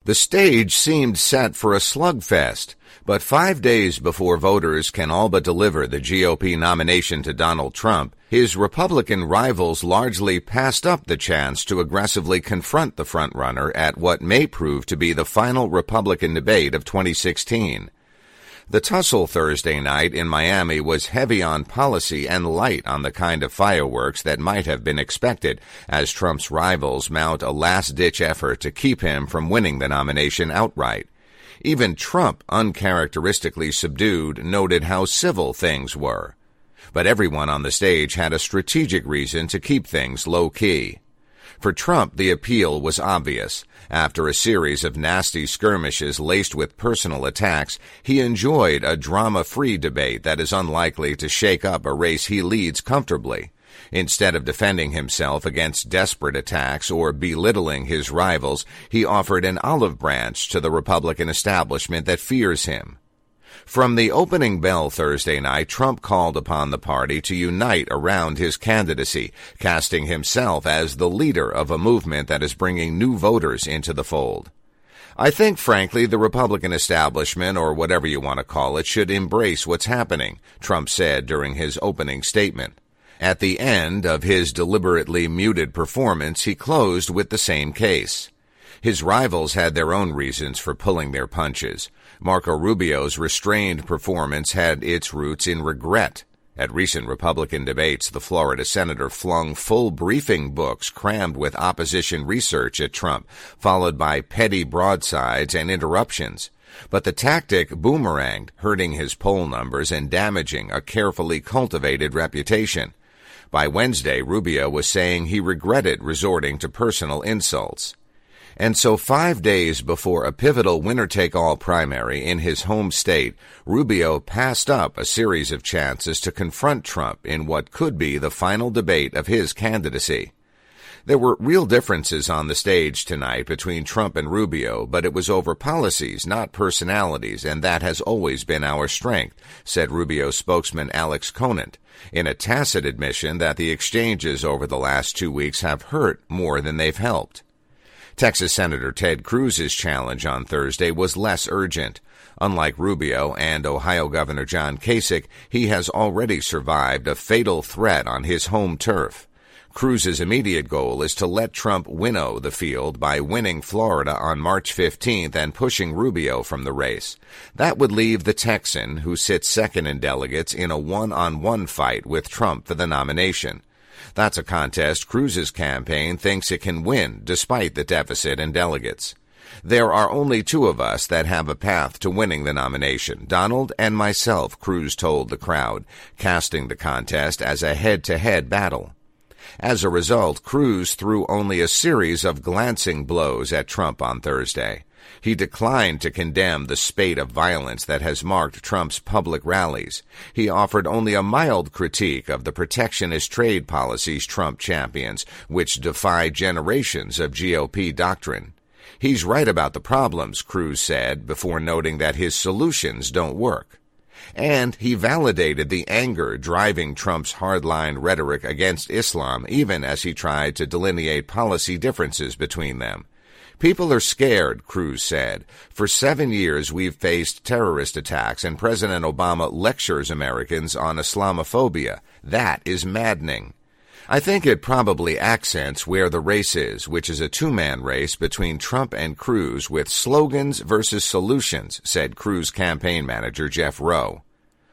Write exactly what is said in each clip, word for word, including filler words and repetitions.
The stage seemed set for a slugfest, but five days before voters can all but deliver the G O P nomination to Donald Trump, his Republican rivals largely passed up the chance to aggressively confront the frontrunner at what may prove to be the final Republican debate of twenty sixteen. The tussle Thursday night in Miami was heavy on policy and light on the kind of fireworks that might have been expected as Trump's rivals mount a last-ditch effort to keep him from winning the nomination outright. Even Trump, uncharacteristically subdued, noted how civil things were. But everyone on the stage had a strategic reason to keep things low-key. For Trump, the appeal was obvious. After a series of nasty skirmishes laced with personal attacks, he enjoyed a drama-free debate that is unlikely to shake up a race he leads comfortably. Instead of defending himself against desperate attacks or belittling his rivals, he offered an olive branch to the Republican establishment that fears him. From the opening bell Thursday night, Trump called upon the party to unite around his candidacy, casting himself as the leader of a movement that is bringing new voters into the fold. I think, frankly, the Republican establishment, or whatever you want to call it, should embrace what's happening, Trump said during his opening statement. At the end of his deliberately muted performance, he closed with the same case. His rivals had their own reasons for pulling their punches. Marco Rubio's restrained performance had its roots in regret. At recent Republican debates, the Florida senator flung full briefing books crammed with opposition research at Trump, followed by petty broadsides and interruptions. But the tactic boomeranged, hurting his poll numbers and damaging a carefully cultivated reputation. By Wednesday, Rubio was saying he regretted resorting to personal insults. And so five days before a pivotal winner-take-all primary in his home state, Rubio passed up a series of chances to confront Trump in what could be the final debate of his candidacy. There were real differences on the stage tonight between Trump and Rubio, but it was over policies, not personalities, and that has always been our strength, said Rubio spokesman Alex Conant, in a tacit admission that the exchanges over the last two weeks have hurt more than they've helped. Texas Senator Ted Cruz's challenge on Thursday was less urgent. Unlike Rubio and Ohio Governor John Kasich, he has already survived a fatal threat on his home turf. Cruz's immediate goal is to let Trump winnow the field by winning Florida on March fifteenth and pushing Rubio from the race. That would leave the Texan, who sits second in delegates, in a one-on-one fight with Trump for the nomination. That's a contest Cruz's campaign thinks it can win, despite the deficit in delegates. There are only two of us that have a path to winning the nomination, Donald and myself, Cruz told the crowd, casting the contest as a head-to-head battle. As a result, Cruz threw only a series of glancing blows at Trump on Thursday. He declined to condemn the spate of violence that has marked Trump's public rallies. He offered only a mild critique of the protectionist trade policies Trump champions, which defy generations of G O P doctrine. He's right about the problems, Cruz said, before noting that his solutions don't work. And he validated the anger driving Trump's hardline rhetoric against Islam, even as he tried to delineate policy differences between them. People are scared, Cruz said. For seven years we've faced terrorist attacks, and President Obama lectures Americans on Islamophobia. That is maddening. I think it probably accents where the race is, which is a two-man race between Trump and Cruz with slogans versus solutions, said Cruz campaign manager Jeff Rowe.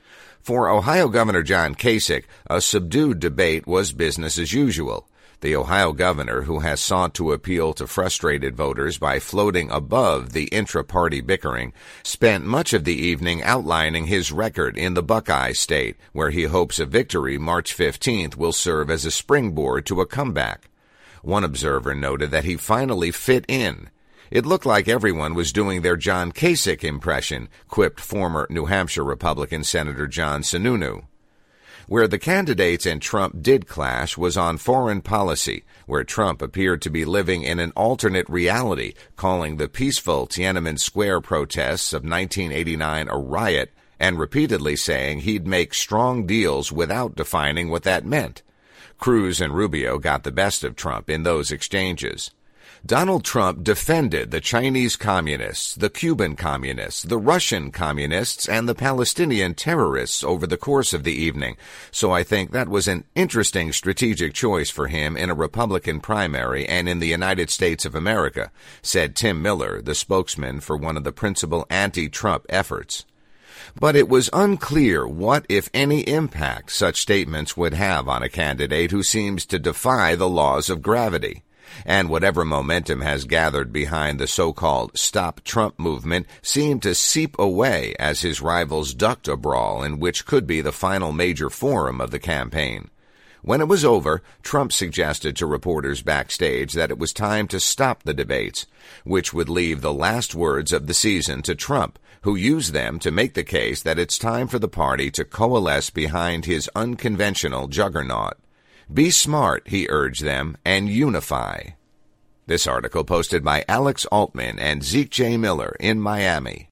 For Ohio Governor John Kasich, a subdued debate was business as usual. The Ohio governor, who has sought to appeal to frustrated voters by floating above the intra-party bickering, spent much of the evening outlining his record in the Buckeye State, where he hopes a victory March fifteenth will serve as a springboard to a comeback. One observer noted that he finally fit in. It looked like everyone was doing their John Kasich impression, quipped former New Hampshire Republican Senator John Sununu. Where the candidates and Trump did clash was on foreign policy, where Trump appeared to be living in an alternate reality, calling the peaceful Tiananmen Square protests of nineteen eighty-nine a riot, and repeatedly saying he'd make strong deals without defining what that meant. Cruz and Rubio got the best of Trump in those exchanges. Donald Trump defended the Chinese communists, the Cuban communists, the Russian communists, and the Palestinian terrorists over the course of the evening, so I think that was an interesting strategic choice for him in a Republican primary and in the United States of America, said Tim Miller, the spokesman for one of the principal anti-Trump efforts. But it was unclear what, if any, impact such statements would have on a candidate who seems to defy the laws of gravity. And whatever momentum has gathered behind the so-called Stop Trump movement seemed to seep away as his rivals ducked a brawl in which could be the final major forum of the campaign. When it was over, Trump suggested to reporters backstage that it was time to stop the debates, which would leave the last words of the season to Trump, who used them to make the case that it's time for the party to coalesce behind his unconventional juggernaut. Be smart, he urged them, and unify. This article posted by Alex Altman and Zeke J. Miller in Miami.